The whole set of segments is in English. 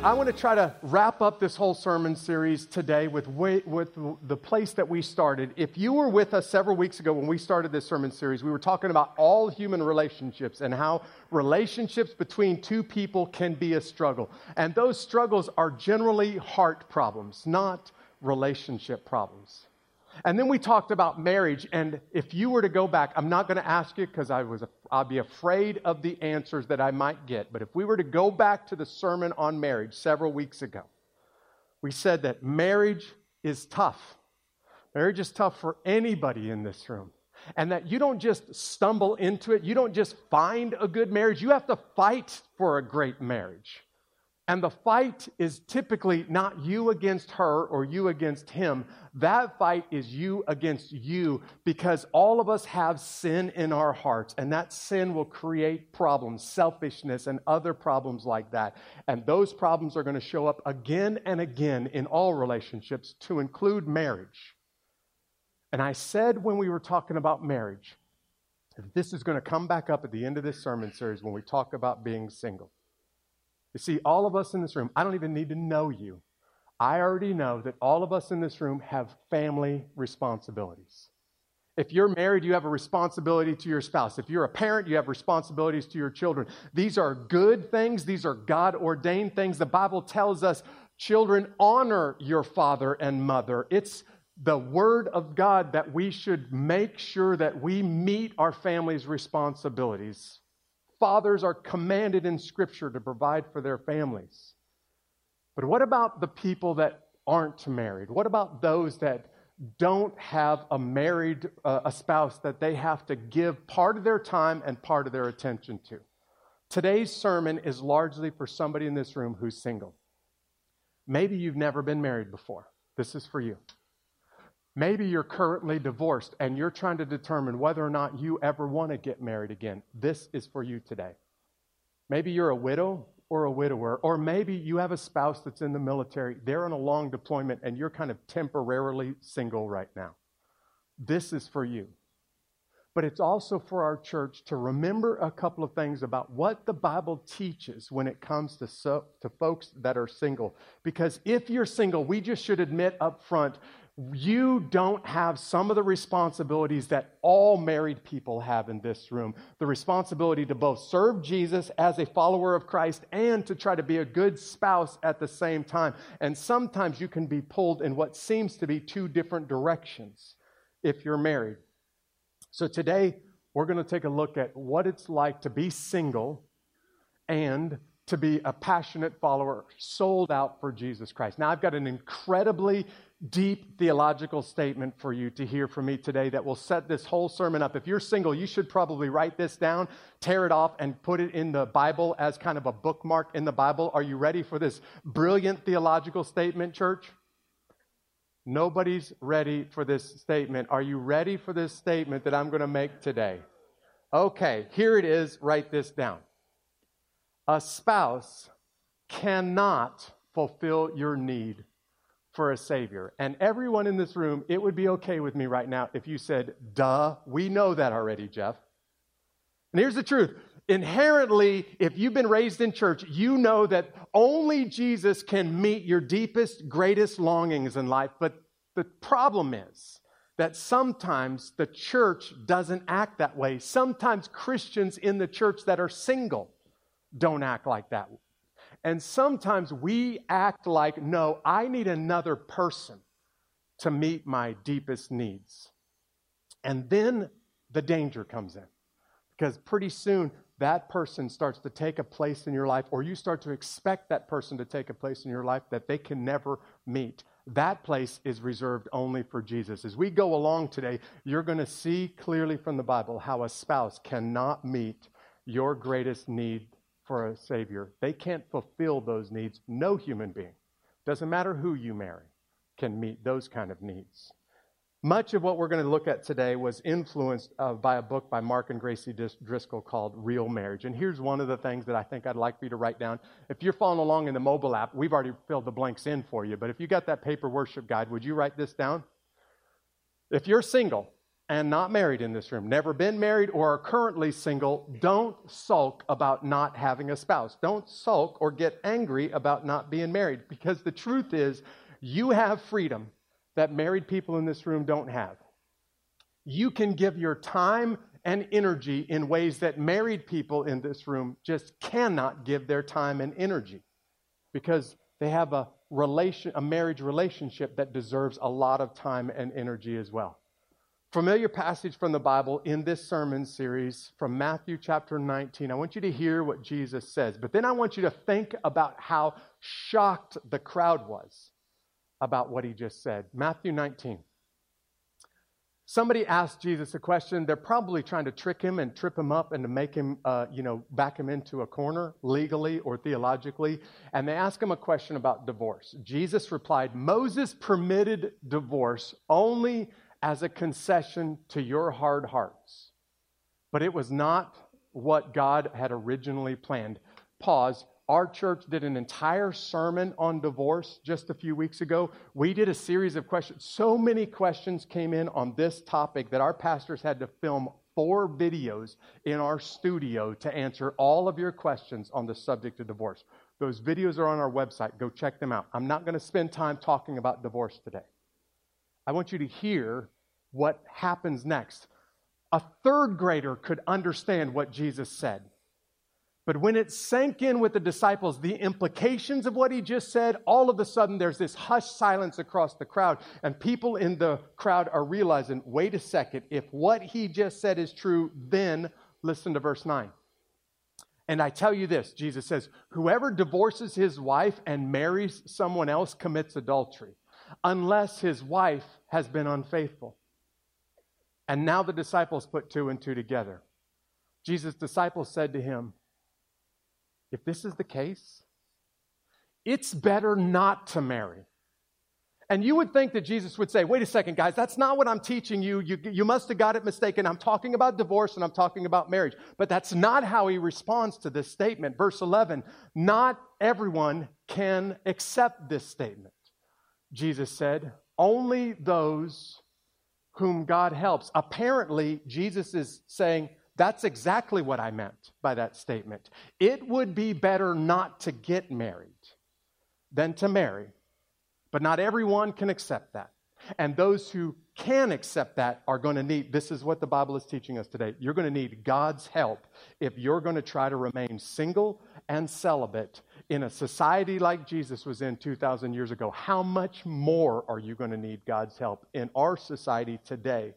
I want to try to wrap up this whole sermon series today with the place that we started. If you were with us several weeks ago when we started this sermon series, we were talking about all human relationships and how relationships between two people can be a struggle. And those struggles are generally heart problems, not relationship problems. And then we talked about marriage, and if you were to go back, I'm not going to ask you because I'd be afraid of the answers that I might get, but if we were to go back to the sermon on marriage several weeks ago, we said that marriage is tough. Marriage is tough for anybody in this room, and that you don't just stumble into it, you don't just find a good marriage, you have to fight for a great marriage. And the fight is typically not you against her or you against him. That fight is you against you, because all of us have sin in our hearts, and that sin will create problems, selfishness and other problems like that. And those problems are going to show up again and again in all relationships, to include marriage. And I said when we were talking about marriage, this is going to come back up at the end of this sermon series when we talk about being single. You see, all of us in this room, I don't even need to know you. I already know that all of us in this room have family responsibilities. If you're married, you have a responsibility to your spouse. If you're a parent, you have responsibilities to your children. These are good things. These are God-ordained things. The Bible tells us, children, honor your father and mother. It's the Word of God that we should make sure that we meet our family's responsibilities. Fathers are commanded in Scripture to provide for their families. But what about the people that aren't married? What about those that don't have a spouse that they have to give part of their time and part of their attention to? Today's sermon is largely for somebody in this room who's single. Maybe you've never been married before. This is for you. Maybe you're currently divorced and you're trying to determine whether or not you ever want to get married again. This is for you today. Maybe you're a widow or a widower, or maybe you have a spouse that's in the military. They're on a long deployment and you're kind of temporarily single right now. This is for you. But it's also for our church to remember a couple of things about what the Bible teaches when it comes to folks that are single. Because if you're single, we just should admit up front, you don't have some of the responsibilities that all married people have in this room. The responsibility to both serve Jesus as a follower of Christ and to try to be a good spouse at the same time. And sometimes you can be pulled in what seems to be two different directions if you're married. So today, we're going to take a look at what it's like to be single and to be a passionate follower, sold out for Jesus Christ. Now, I've got an incredibly deep theological statement for you to hear from me today that will set this whole sermon up. If you're single, you should probably write this down, tear it off, and put it in the Bible as kind of a bookmark in the Bible. Are you ready for this brilliant theological statement, church? Nobody's ready for this statement. Are you ready for this statement that I'm going to make today? Okay, here it is. Write this down. A spouse cannot fulfill your need for a Savior. And everyone in this room, it would be okay with me right now if you said, duh, we know that already, Jeff. And here's the truth. Inherently, if you've been raised in church, you know that only Jesus can meet your deepest, greatest longings in life. But the problem is that sometimes the church doesn't act that way. Sometimes Christians in the church that are single don't act like that. And sometimes we act like, no, I need another person to meet my deepest needs. And then the danger comes in. Because pretty soon, that person starts to take a place in your life, or you start to expect that person to take a place in your life that they can never meet. That place is reserved only for Jesus. As we go along today, you're going to see clearly from the Bible how a spouse cannot meet your greatest need for a Savior. They can't fulfill those needs. No human being, doesn't matter who you marry, can meet those kind of needs. Much of what we're going to look at today was influenced by a book by Mark and Gracie Driscoll called Real Marriage. And here's one of the things that I think I'd like for you to write down. If you're following along in the mobile app, we've already filled the blanks in for you. But if you got that paper worship guide, would you write this down? If you're single, and not married in this room, never been married or are currently single, don't sulk about not having a spouse. Don't sulk or get angry about not being married, because the truth is you have freedom that married people in this room don't have. You can give your time and energy in ways that married people in this room just cannot give their time and energy, because they have a marriage relationship that deserves a lot of time and energy as well. Familiar passage from the Bible in this sermon series from Matthew chapter 19. I want you to hear what Jesus says, but then I want you to think about how shocked the crowd was about what he just said. Matthew 19. Somebody asked Jesus a question. They're probably trying to trick him and trip him up and to make him, back him into a corner legally or theologically. And they ask him a question about divorce. Jesus replied, Moses permitted divorce only as a concession to your hard hearts. But it was not what God had originally planned. Pause. Our church did an entire sermon on divorce just a few weeks ago. We did a series of questions. So many questions came in on this topic that our pastors had to film 4 videos in our studio to answer all of your questions on the subject of divorce. Those videos are on our website. Go check them out. I'm not going to spend time talking about divorce today. I want you to hear what happens next. A 3rd grader could understand what Jesus said. But when it sank in with the disciples, the implications of what he just said, all of a sudden there's this hushed silence across the crowd. And people in the crowd are realizing, wait a second, if what he just said is true, then listen to verse 9. And I tell you this, Jesus says, whoever divorces his wife and marries someone else commits adultery, unless his wife has been unfaithful. And now the disciples put 2 and 2 together. Jesus' disciples said to him, if this is the case, it's better not to marry. And you would think that Jesus would say, wait a second, guys, that's not what I'm teaching you. You must have got it mistaken. I'm talking about divorce and I'm talking about marriage. But that's not how he responds to this statement. Verse 11, not everyone can accept this statement. Jesus said, only those whom God helps. Apparently, Jesus is saying, that's exactly what I meant by that statement. It would be better not to get married than to marry. But not everyone can accept that. And those who can accept that are going to need, this is what the Bible is teaching us today, you're going to need God's help if you're going to try to remain single and celibate in a society like Jesus was in 2,000 years ago. How much more are you going to need God's help in our society today?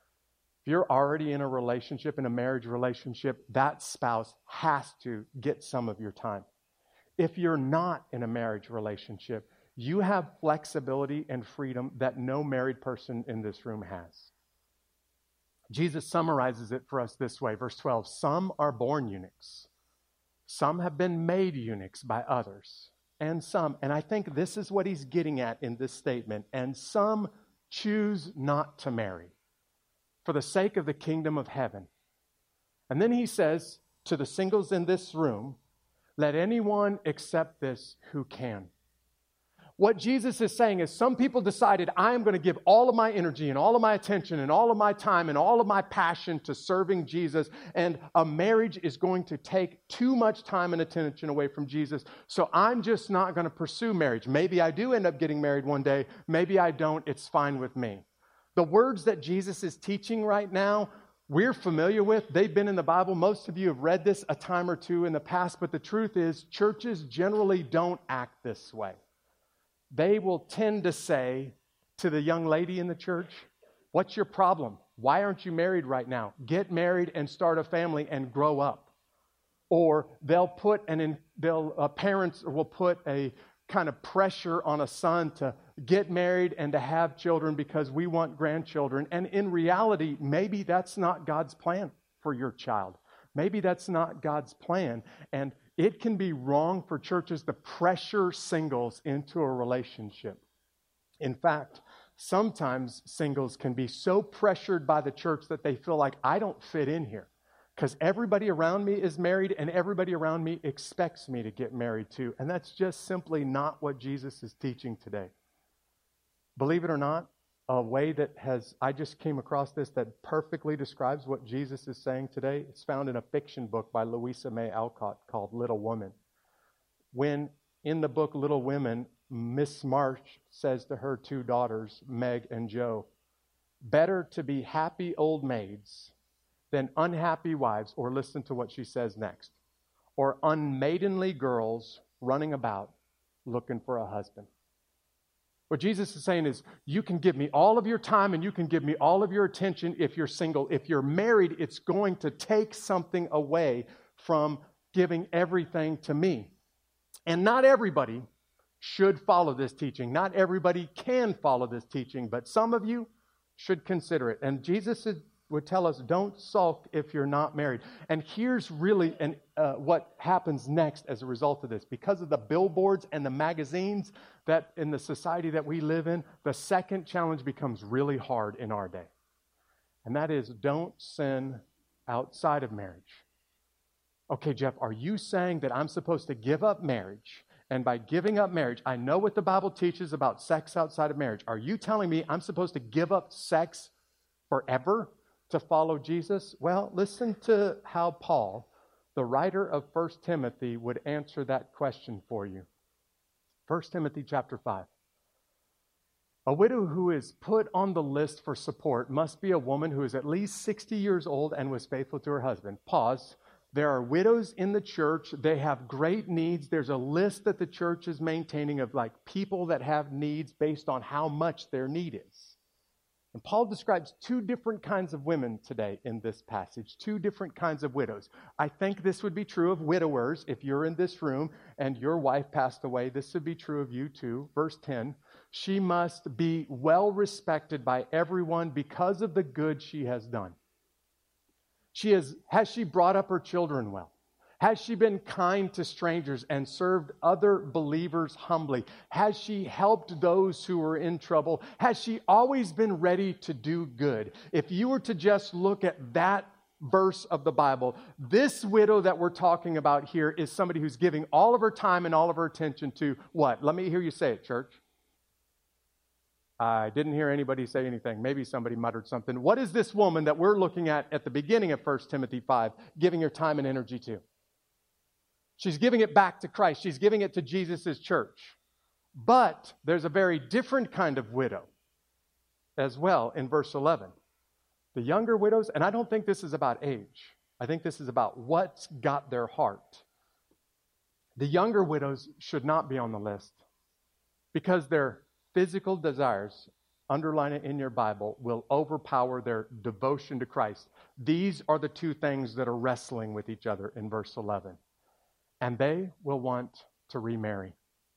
If you're already in a relationship, in a marriage relationship, that spouse has to get some of your time. If you're not in a marriage relationship, you have flexibility and freedom that no married person in this room has. Jesus summarizes it for us this way, verse 12, some are born eunuchs. Some have been made eunuchs by others. And I think this is what he's getting at in this statement, and some choose not to marry for the sake of the kingdom of heaven. And then he says to the singles in this room, let anyone accept this who can. What Jesus is saying is some people decided, I am going to give all of my energy and all of my attention and all of my time and all of my passion to serving Jesus, and a marriage is going to take too much time and attention away from Jesus, so I'm just not going to pursue marriage. Maybe I do end up getting married one day. Maybe I don't. It's fine with me. The words that Jesus is teaching right now, we're familiar with. They've been in the Bible. Most of you have read this a time or two in the past, but the truth is churches generally don't act this way. They will tend to say to the young lady in the church, what's your problem? Why aren't you married right now? Get married and start a family and grow up. Or parents will put a kind of pressure on a son to get married and to have children because we want grandchildren. And in reality, maybe that's not God's plan for your child. Maybe that's not God's plan. And it can be wrong for churches to pressure singles into a relationship. In fact, sometimes singles can be so pressured by the church that they feel like, I don't fit in here because everybody around me is married and everybody around me expects me to get married too. And that's just simply not what Jesus is teaching today. Believe it or not, a way that I just came across this that perfectly describes what Jesus is saying today. It's found in a fiction book by Louisa May Alcott called Little Women. When in the book Little Women, Miss March says to her two daughters, Meg and Jo, better to be happy old maids than unhappy wives, or listen to what she says next, or unmaidenly girls running about looking for a husband. What Jesus is saying is, you can give me all of your time and you can give me all of your attention if you're single. If you're married, it's going to take something away from giving everything to me. And not everybody should follow this teaching. Not everybody can follow this teaching, but some of you should consider it. And Jesus would tell us, don't sulk if you're not married. And here's really what happens next as a result of this. Because of the billboards and the magazines that in the society that we live in, the second challenge becomes really hard in our day. And that is, don't sin outside of marriage. Okay, Jeff, are you saying that I'm supposed to give up marriage? And by giving up marriage, I know what the Bible teaches about sex outside of marriage. Are you telling me I'm supposed to give up sex forever to follow Jesus? Well, listen to how Paul, the writer of 1 Timothy, would answer that question for you. 1 Timothy chapter 5. A widow who is put on the list for support must be a woman who is at least 60 years old and was faithful to her husband. Pause. There are widows in the church. They have great needs. There's a list that the church is maintaining of people that have needs based on how much their need is. And Paul describes two different kinds of women today in this passage, two different kinds of widows. I think this would be true of widowers. If you're in this room and your wife passed away, this would be true of you too. Verse 10, she must be well respected by everyone because of the good she has done. Has she brought up her children well? Has she been kind to strangers and served other believers humbly? Has she helped those who are in trouble? Has she always been ready to do good? If you were to just look at that verse of the Bible, this widow that we're talking about here is somebody who's giving all of her time and all of her attention to what? Let me hear you say it, church. I didn't hear anybody say anything. Maybe somebody muttered something. What is this woman that we're looking at the beginning of 1 Timothy 5 giving her time and energy to? She's giving it back to Christ. She's giving it to Jesus' church. But there's a very different kind of widow as well in verse 11. The younger widows, and I don't think this is about age. I think this is about what's got their heart. The younger widows should not be on the list because their physical desires, underline it in your Bible, will overpower their devotion to Christ. These are the two things that are wrestling with each other in verse 11. And they will want to remarry.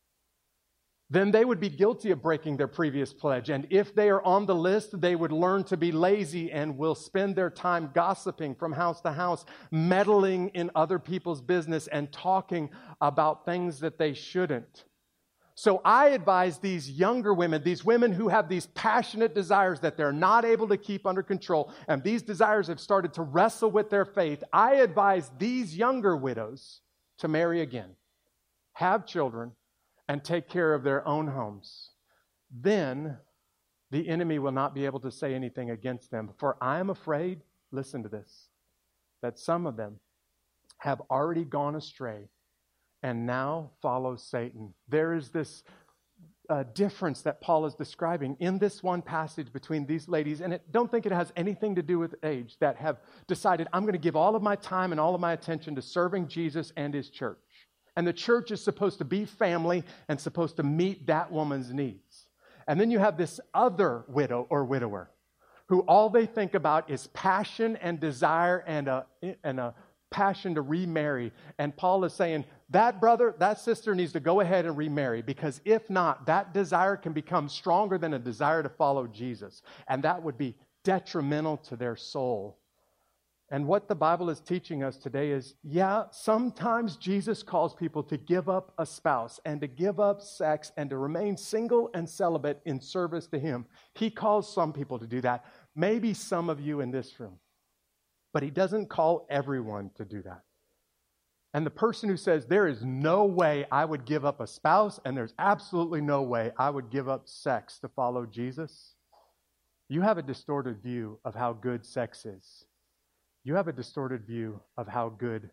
Then they would be guilty of breaking their previous pledge. And if they are on the list, they would learn to be lazy and will spend their time gossiping from house to house, meddling in other people's business and talking about things that they shouldn't. So I advise these younger women, these women who have these passionate desires that they're not able to keep under control, and these desires have started to wrestle with their faith. I advise these younger widows to marry again, have children, and take care of their own homes. Then the enemy will not be able to say anything against them. For I am afraid, listen to this, that some of them have already gone astray and now follow Satan. There is this difference that Paul is describing in this one passage between these ladies, and don't think it has anything to do with age, that have decided, I'm going to give all of my time and all of my attention to serving Jesus and his church. And the church is supposed to be family and supposed to meet that woman's needs. And then you have this other widow or widower who all they think about is passion and desire and a passion to remarry. And Paul is saying, that brother, that sister needs to go ahead and remarry, because if not, that desire can become stronger than a desire to follow Jesus. And that would be detrimental to their soul. And what the Bible is teaching us today is, yeah, sometimes Jesus calls people to give up a spouse and to give up sex and to remain single and celibate in service to him. He calls some people to do that. Maybe some of you in this room. But he doesn't call everyone to do that. And the person who says, there is no way I would give up a spouse and there's absolutely no way I would give up sex to follow Jesus, you have a distorted view of how good sex is. You have a distorted view of how good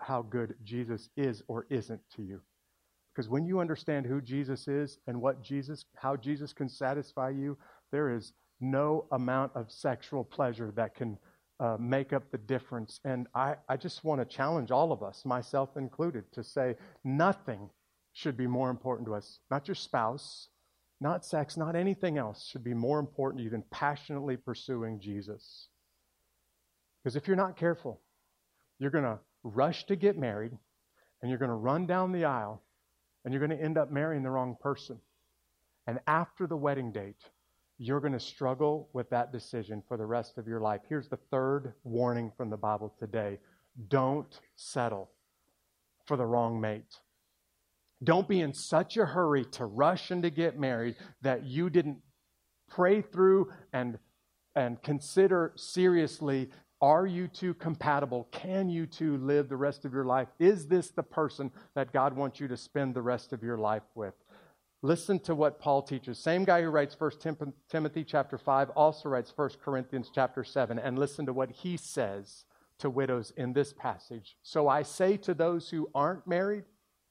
Jesus is or isn't to you. Because when you understand who Jesus is and how Jesus can satisfy you, there is no amount of sexual pleasure that can make up the difference. And I just want to challenge all of us, myself included, to say nothing should be more important to us. Not your spouse, not sex, not anything else should be more important to you than passionately pursuing Jesus. Because if you're not careful, you're going to rush to get married, and you're going to run down the aisle, and you're going to end up marrying the wrong person. And after the wedding date, you're going to struggle with that decision for the rest of your life. Here's the third warning from the Bible today. Don't settle for the wrong mate. Don't be in such a hurry to rush and to get married that you didn't pray through and consider seriously, are you two compatible? Can you two live the rest of your life? Is this the person that God wants you to spend the rest of your life with? Listen to what Paul teaches. Same guy who writes 1 Timothy chapter 5 also writes 1 Corinthians chapter 7. And listen to what he says to widows in this passage. So I say to those who aren't married,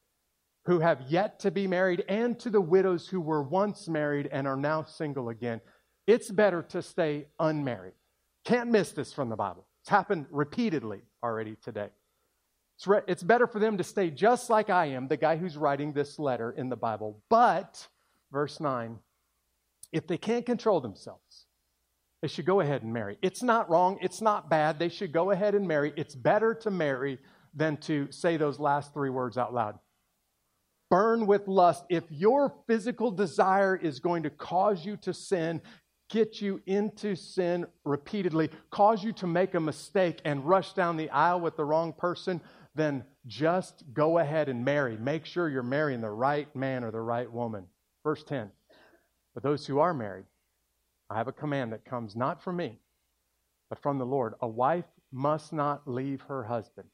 who have yet to be married, and to the widows who were once married and are now single again, it's better to stay unmarried. Can't miss this from the Bible. It's happened repeatedly already today. It's better for them to stay just like I am, the guy who's writing this letter in the Bible. But, verse 9, if they can't control themselves, they should go ahead and marry. It's not wrong. It's not bad. They should go ahead and marry. It's better to marry than to say those last three words out loud. Burn with lust. If your physical desire is going to cause you to sin, get you into sin repeatedly, cause you to make a mistake and rush down the aisle with the wrong person, then just go ahead and marry. Make sure you're marrying the right man or the right woman. Verse 10. For those who are married, I have a command that comes not from me, but from the Lord. A wife must not leave her husband.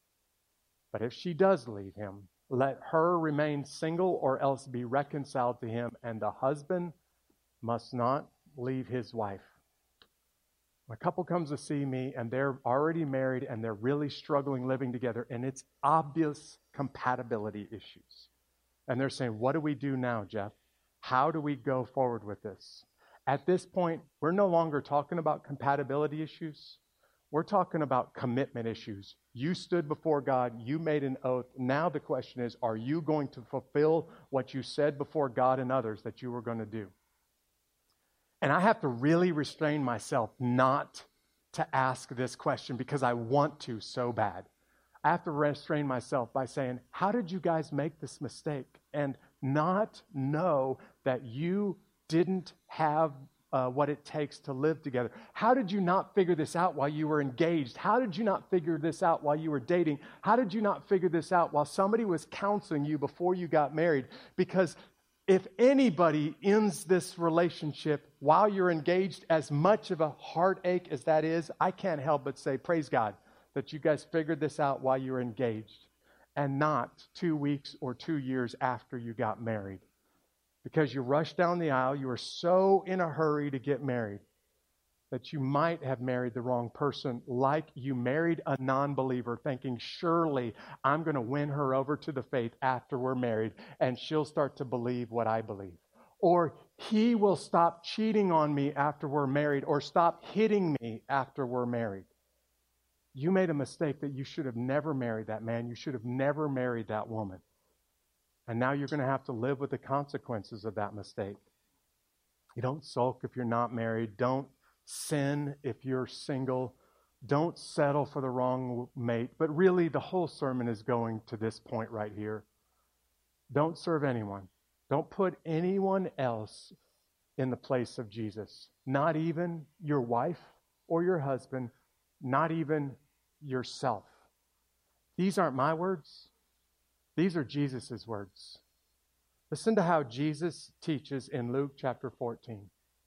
But if she does leave him, let her remain single or else be reconciled to him, and the husband must not leave his wife. A couple comes to see me and they're already married and they're really struggling living together, and it's obvious compatibility issues. And they're saying, what do we do now, Jeff? How do we go forward with this? At this point, we're no longer talking about compatibility issues. We're talking about commitment issues. You stood before God. You made an oath. Now the question is, are you going to fulfill what you said before God and others that you were going to do? And I have to really restrain myself not to ask this question because I want to so bad. I have to restrain myself by saying, how did you guys make this mistake? And not know that you didn't have what it takes to live together. How did you not figure this out while you were engaged? How did you not figure this out while you were dating? How did you not figure this out while somebody was counseling you before you got married? Because if anybody ends this relationship while you're engaged, as much of a heartache as that is, I can't help but say, praise God that you guys figured this out while you were engaged and not 2 weeks or 2 years after you got married. Because you rushed down the aisle, you were so in a hurry to get married that you might have married the wrong person, like you married a non-believer thinking, surely I'm going to win her over to the faith after we're married and she'll start to believe what I believe. Or he will stop cheating on me after we're married, or stop hitting me after we're married. You made a mistake that you should have never married that man. You should have never married that woman. And now you're going to have to live with the consequences of that mistake. You don't sulk if you're not married. Don't sin if you're single. Don't settle for the wrong mate. But really, the whole sermon is going to this point right here. Don't serve anyone. Don't put anyone else in the place of Jesus. Not even your wife or your husband. Not even yourself. These aren't my words. These are Jesus' words. Listen to how Jesus teaches in Luke chapter 14.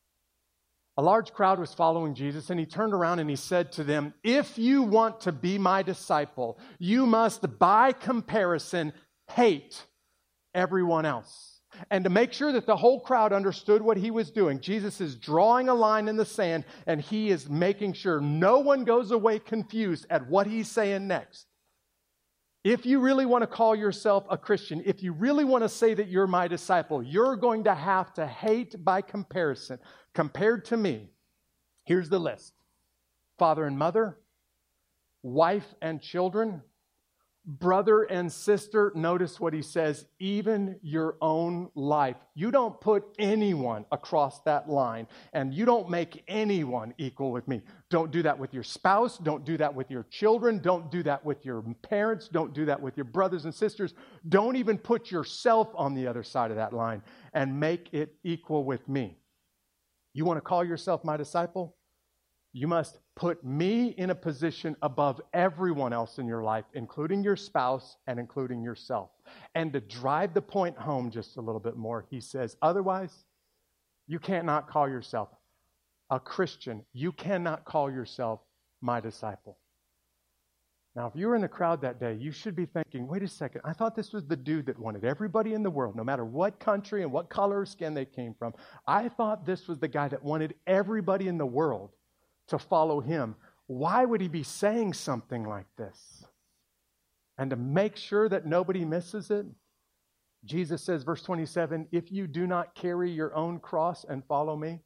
A large crowd was following Jesus, and he turned around and he said to them, if you want to be my disciple, you must by comparison hate everyone else. And to make sure that the whole crowd understood what he was doing, Jesus is drawing a line in the sand, and he is making sure no one goes away confused at what he's saying next. If you really want to call yourself a Christian, if you really want to say that you're my disciple, you're going to have to hate by comparison. Compared to me, here's the list: father and mother, wife and children, brother and sister. Notice what he says, even your own life. You don't put anyone across that line, and you don't make anyone equal with me. Don't do that with your spouse. Don't do that with your children. Don't do that with your parents. Don't do that with your brothers and sisters. Don't even put yourself on the other side of that line and make it equal with me. You want to call yourself my disciple? You must put me in a position above everyone else in your life, including your spouse and including yourself. And to drive the point home just a little bit more, he says, otherwise, you cannot call yourself a Christian. You cannot call yourself my disciple. Now, if you were in the crowd that day, you should be thinking, wait a second, I thought this was the dude that wanted everybody in the world, no matter what country and what color of skin they came from. I thought this was the guy that wanted everybody in the world to follow him. Why would he be saying something like this? And to make sure that nobody misses it, Jesus says, verse 27, if you do not carry your own cross and follow me,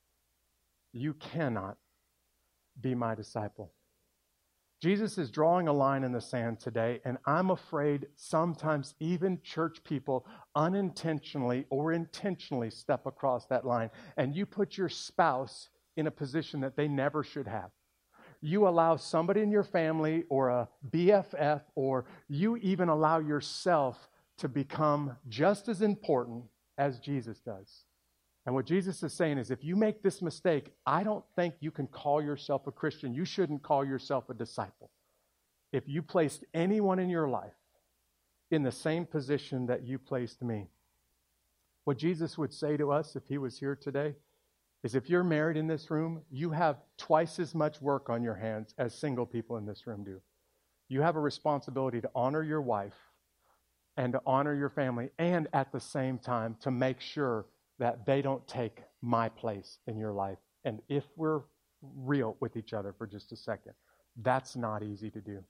you cannot be my disciple. Jesus is drawing a line in the sand today, and I'm afraid sometimes even church people unintentionally or intentionally step across that line, and you put your spouse in a position that they never should have. You allow somebody in your family or a BFF, or you even allow yourself to become just as important as Jesus does. And what Jesus is saying is, if you make this mistake, I don't think you can call yourself a Christian. You shouldn't call yourself a disciple. If you placed anyone in your life in the same position that you placed me, what Jesus would say to us if he was here today is, if you're married in this room, you have twice as much work on your hands as single people in this room do. You have a responsibility to honor your wife and to honor your family, and at the same time to make sure that they don't take my place in your life. And if we're real with each other for just a second, that's not easy to do.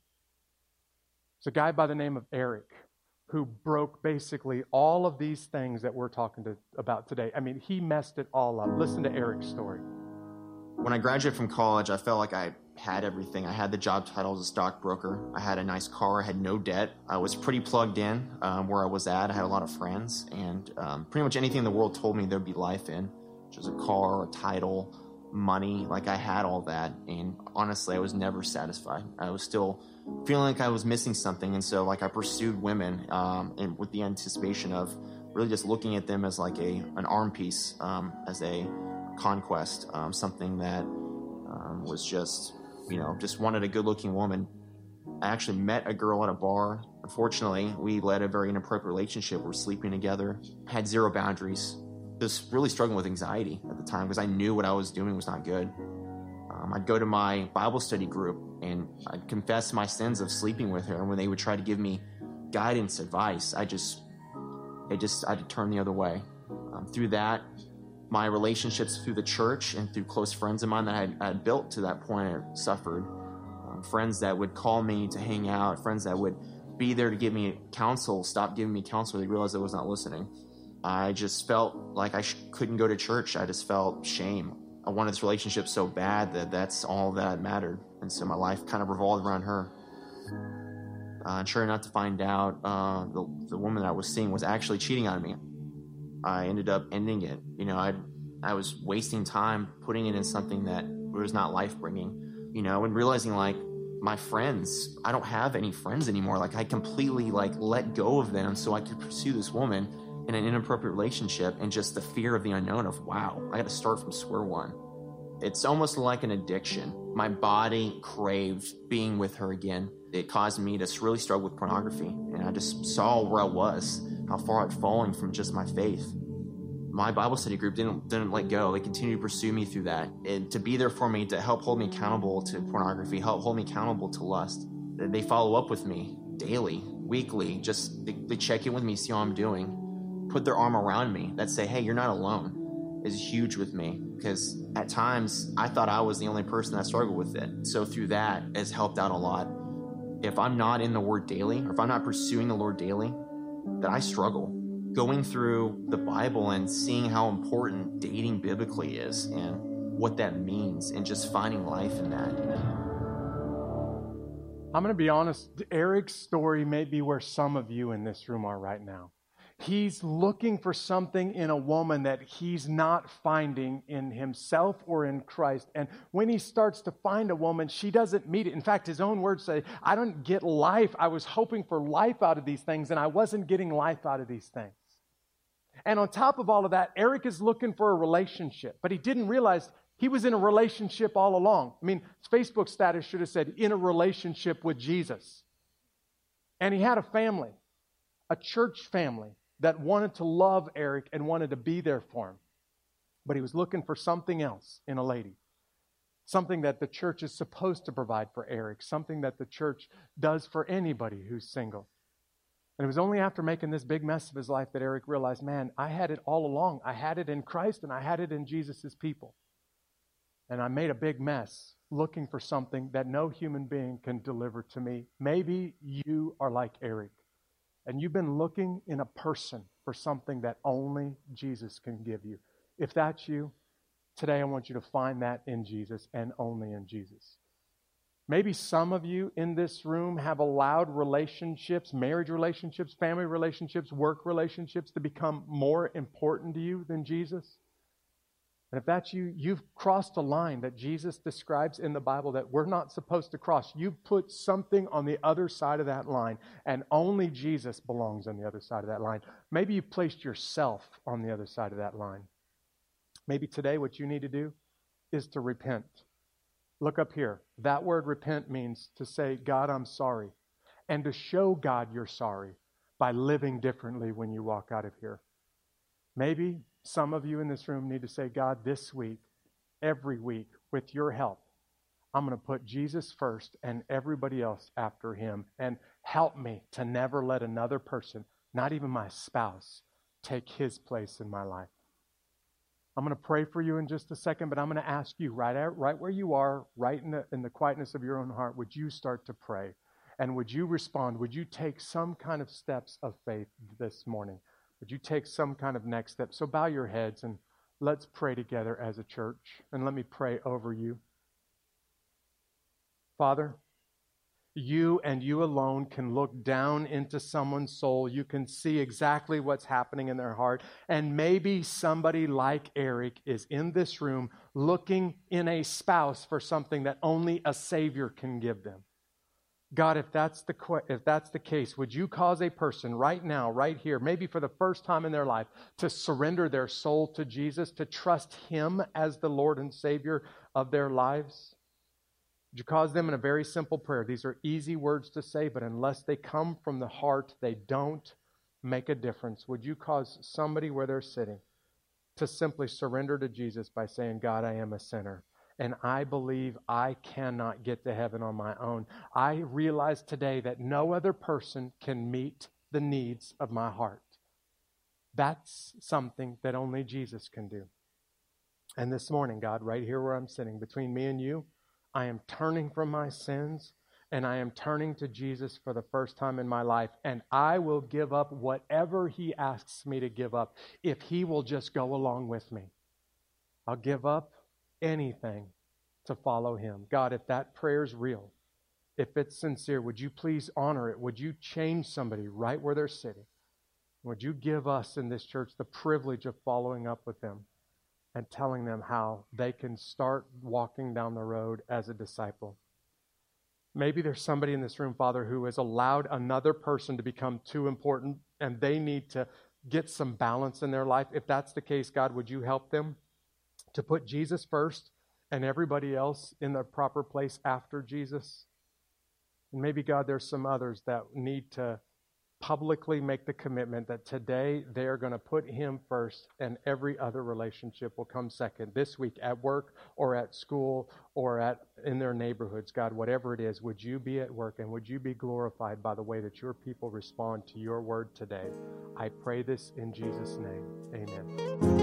It's a guy by the name of Eric who broke basically all of these things that we're talking about today. I mean, he messed it all up. Listen to Eric's story. When I graduated from college, I felt like I had everything. I had the job title as a stockbroker. I had a nice car. I had no debt. I was pretty plugged in where I was at. I had a lot of friends, and pretty much anything the world told me there'd be life in, which was a car, a title, money. Like, I had all that, and honestly, I was never satisfied. I was still feeling like I was missing something, and so I pursued women and with the anticipation of really just looking at them as like an arm piece, as a conquest, something that was just wanted a good-looking woman. I actually met a girl at a bar. Unfortunately, we led a very inappropriate relationship. We were sleeping together, had zero boundaries. Just really struggling with anxiety at the time because I knew what I was doing was not good. I'd go to my Bible study group and I'd confess my sins of sleeping with her. And when they would try to give me guidance, advice, I had to turn the other way. Through that, my relationships through the church and through close friends of mine that I had built to that point I suffered. Friends that would call me to hang out, friends that would be there to give me counsel, stop giving me counsel. They realized I was not listening. I just felt like I couldn't go to church. I just felt shame. I wanted this relationship so bad that that's all that mattered. And so my life kind of revolved around her. And sure enough to find out, the woman that I was seeing was actually cheating on me. I ended up ending it. I was wasting time putting it in something that was not life-bringing, and realizing my friends, I don't have any friends anymore. I completely let go of them so I could pursue this woman in an inappropriate relationship, and just the fear of the unknown of, wow, I got to start from square one. It's almost like an addiction. My body craved being with her again. It caused me to really struggle with pornography, and I just saw where I was, how far I'd fallen from just my faith. My Bible study group didn't let go. They continued to pursue me through that, and to be there for me, to help hold me accountable to pornography, help hold me accountable to lust. They follow up with me daily, weekly, just they check in with me, see how I'm doing. put their arm around me, that say, hey, you're not alone, is huge with me. Because at times, I thought I was the only person that struggled with it. So through that, it's helped out a lot. If I'm not in the Word daily, or if I'm not pursuing the Lord daily, that I struggle. Going through the Bible and seeing how important dating biblically is and what that means and just finding life in that. I'm going to be honest, Eric's story may be where some of you in this room are right now. He's looking for something in a woman that he's not finding in himself or in Christ. And when he starts to find a woman, she doesn't meet it. In fact, his own words say, I don't get life. I was hoping for life out of these things, and I wasn't getting life out of these things. And on top of all of that, Eric is looking for a relationship, but he didn't realize he was in a relationship all along. I mean, his Facebook status should have said, in a relationship with Jesus. And he had a family, a church family, that wanted to love Eric and wanted to be there for him. But he was looking for something else in a lady. Something that the church is supposed to provide for Eric. Something that the church does for anybody who's single. And it was only after making this big mess of his life that Eric realized, man, I had it all along. I had it in Christ and I had it in Jesus' people. And I made a big mess looking for something that no human being can deliver to me. Maybe you are like Eric. And you've been looking in a person for something that only Jesus can give you. If that's you, today I want you to find that in Jesus and only in Jesus. Maybe some of you in this room have allowed relationships, marriage relationships, family relationships, work relationships to become more important to you than Jesus. And if that's you, you've crossed a line that Jesus describes in the Bible that we're not supposed to cross. You've put something on the other side of that line, and only Jesus belongs on the other side of that line. Maybe you've placed yourself on the other side of that line. Maybe today what you need to do is to repent. Look up here. That word repent means to say, God, I'm sorry. And to show God you're sorry by living differently when you walk out of here. Maybe some of you in this room need to say, God, this week, every week, with your help, I'm going to put Jesus first and everybody else after him. And help me to never let another person, not even my spouse, take his place in my life. I'm going to pray for you in just a second, but I'm going to ask you right where you are, right in the quietness of your own heart, would you start to pray? And would you respond? Would you take some kind of steps of faith this morning? Would you take some kind of next step? So bow your heads and let's pray together as a church. And let me pray over you. Father, you and you alone can look down into someone's soul. You can see exactly what's happening in their heart. And maybe somebody like Eric is in this room looking in a spouse for something that only a Savior can give them. God, if that's the case, would you cause a person right now, right here, maybe for the first time in their life, to surrender their soul to Jesus, to trust him as the Lord and Savior of their lives? Would you cause them in a very simple prayer? These are easy words to say, but unless they come from the heart, they don't make a difference. Would you cause somebody where they're sitting to simply surrender to Jesus by saying, God, I am a sinner. And I believe I cannot get to heaven on my own. I realize today that no other person can meet the needs of my heart. That's something that only Jesus can do. And this morning, God, right here where I'm sitting, between me and you, I am turning from my sins and I am turning to Jesus for the first time in my life. And I will give up whatever he asks me to give up if he will just go along with me. I'll give up anything to follow him. God, if that prayer is real, if it's sincere, would you please honor it? Would you change somebody right where they're sitting? Would you give us in this church the privilege of following up with them and telling them how they can start walking down the road as a disciple? Maybe there's somebody in this room, Father, who has allowed another person to become too important and they need to get some balance in their life. If that's the case, God, would you help them to put Jesus first and everybody else in their proper place after Jesus? And maybe, God, there's some others that need to publicly make the commitment that today they are going to put him first and every other relationship will come second. This week at work or at school or in their neighborhoods, God, whatever it is, would you be at work and would you be glorified by the way that your people respond to your word today? I pray this in Jesus' name. Amen.